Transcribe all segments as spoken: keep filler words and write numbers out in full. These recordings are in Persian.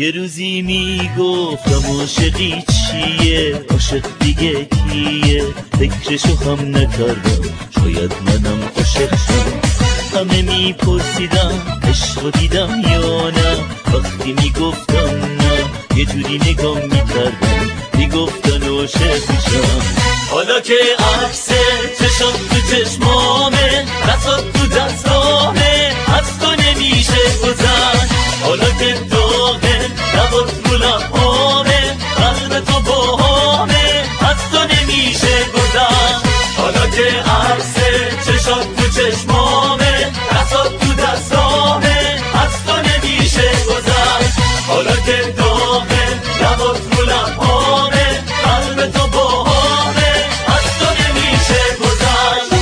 یه روزی میگفتم عاشقی چیه، عاشق دیگه کیه، فکرشو هم نکردم شاید منم عاشق شم. همه میپرسیدم عشقو دیدم یا نه، وقتی میگفتم نه یه جوری نگاه میکردم میگفتن عاشق میشم. حالا که عکس چشم تو چشمامه، دستات تو دستامه، از تو نمیشه گذشت. حالا که داغه لبات رو لبامه، قلب تو باهامه، از تو نمیشه گذشت. حالا که عکس چشات تو چشمامه، دستات تو دستامه، از تو نمیشه گذشت. حالا که داغه لبات رو لبامه، قلب تو باهامه، از تو نمیشه گذشت.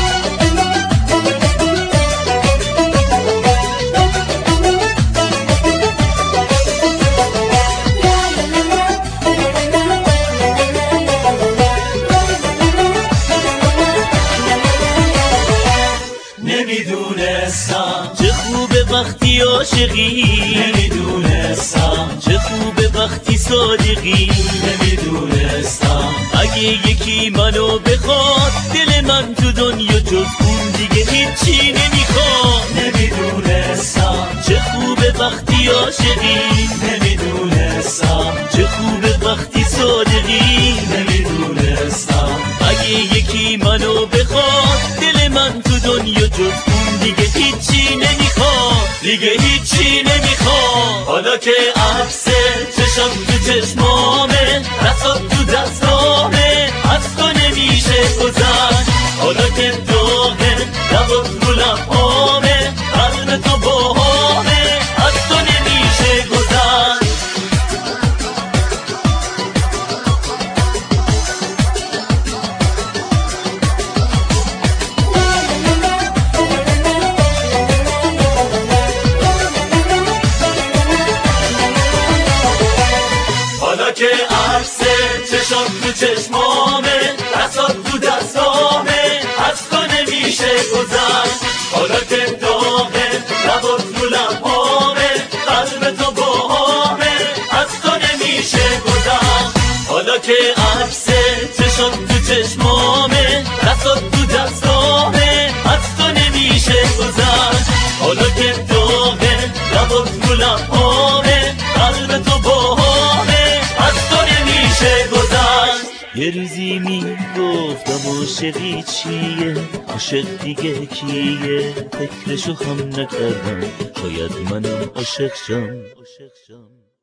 نمیدونستم چه خوبه وقتی عاشقی، نمیدونستم چه خوبه وقتی صادقی، نمیدونستم اگه یکی منو بخواد دل من تو دنیا جز اون دیگه هیچی نمیخواد. نمیدونستم چه خوبه وقتی عاشقی، نمیدونستم چه خوبه وقتی صادقی، نمیدونستم اگه یکی منو بخواد دل من تو دنیا جز اون دیگه هیچی نمیخواد، دیگه هیچی نمیخواد. حالا که عکس چشم تو چشمامه، دستات تو دستامه، از تو نمیشه گذشت. حالا که داغه لبات رو لبامه، قلب تو باهامه، از تو نمیشه گذشت. حالا که عکس چشم تو چشمامه، دستات تو دستامه، از تو نمیشه گذشت. حالا که داغه لبات رو لبامه، قلب تو باهامه، از تو نمیشه گذشت. حالا که عکس چشم تو چشمامه، دستات تو دستامه، از تو نمیشه گذشت. حالا که داغه لبات رو لبامه، قلب تو باهامه، از تو نمیشه گذشت. یه روزی میگفتم عاشقی چیه، عاشق دیگه کیه، فکرشو هم نکردم شاید منم عاشق شم.